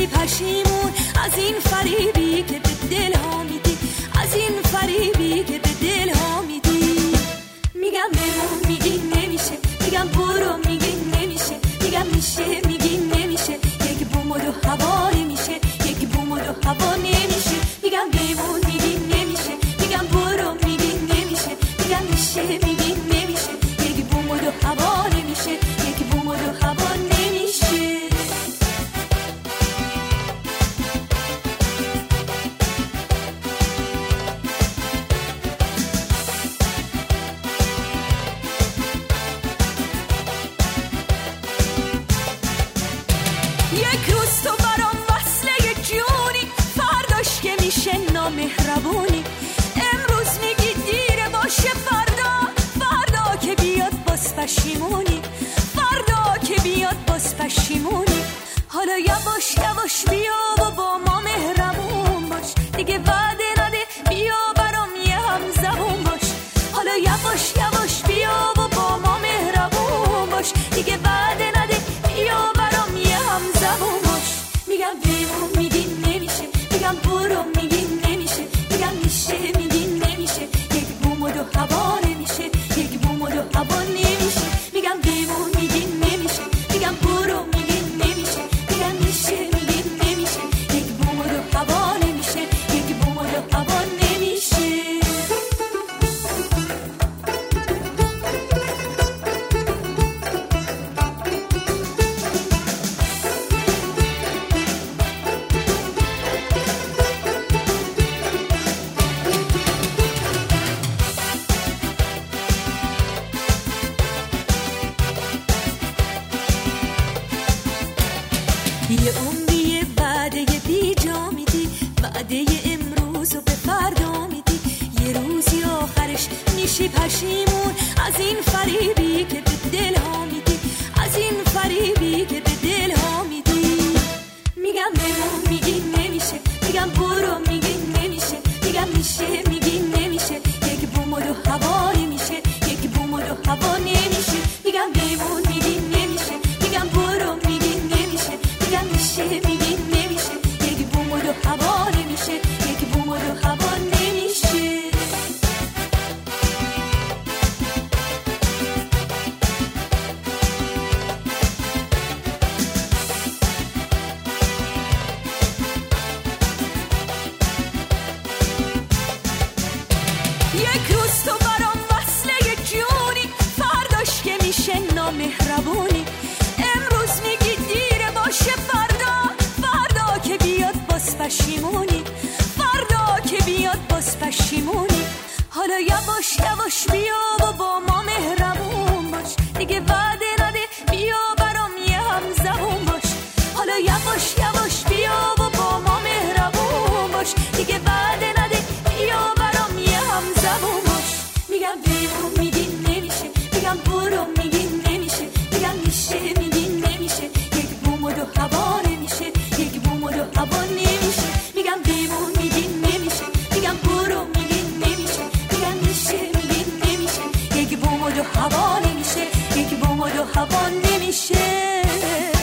میشی پشیمون از این فریبی که به دل ها میدی، از این فریبی که به دل ها میدی. میگم بمون میگی نمیشه، میگم برو میگی نمیشه، میگم میشه میگی نمیشه، یک بوم و دو هوا نمیشه، یک بوم و دو هوا نمیشه. میگم بمون میگی نمیشه، میگم برو میگی نمیشه، میگم میشه میگی نمیشه، یک بوم و دو هوا نمیشه، یک بوم و دو هوا نمیشه. یک روز تو برام وصله جونی، فرداش که میشه نامهربونی. امروز میگی دیره باشه، فردا که بیاد باز پشیمونی، فردا که بیاد باز پشیمونی. حالا یواش یواش بیا و با ما مهربون باش، دیگه وعده نده بیا برام یه هم زبون باش. حالا یواش یواش بیا و با ما مهربون باش، دیگه وعده نده بیا برام یه هم زبون باش. میگم بمون میگی نمیشه، میگم برو میگی نمیشه، میگم میشه میگی نمیشه، یک بوم و دو هوا نمیشه، یک بوم و دو هوا نمیشه. میگم بمون میگی نمیشه، میگم برو میگی نمیشه، میگم میشه میگی نمیشه، یک بوم و دو هوا نمیشه، یک بوم و دو هوا نمیشه. یه عمری وعده بی جا میدی، وعده امروزو به فردا میدی. یه روزی آخرش میشی پشیمون از این فریبی که به دل ها میدی، از این فریبی که به دل ها میدی. میگم بمون میگی نمیشه، میگم برو میگی نمیشه، میگم میشه میگی نمیشه، یک بوم و دو هوا نمیشه، یک بوم و دو هوا نمیشه. میگم بمون میگی نمیشه، میگم برو میگی نمیشه، میگم میشه میگی نمیشه، یک بوم و دو هوا نمیشه، یک بوم و دو هوا نمیشه. یک روز تو برام وصله جونی، فرداش که میشه نامهربونی. امروز میگی دیره باشه، فردا که بیاد باز پشیمونی، فردا که بیاد باز پشیمونی. حالا یواش یواش بیا و با ما مهربون باش، دیگه وعده نده بیا برام یه هم زبون باش. حالا یواش یواش بیا و با ما مهربون باش، دیگه وعده نده بیا برام یه هم زبون باش. میگم بمون میگی نمیشه، میگم برو میگی نمیشه، میگم میشه میگی نمیشه، یک بوم و دو هوا نمیشه، یک بوم و دو هوا نمیشه. میگم بمون میگی نمیشه، میگم برو میگی نمیشه، میگم میشه میگی نمیشه، یک بوم و دو هوا نمیشه، یک بوم و دو هوا نمیشه.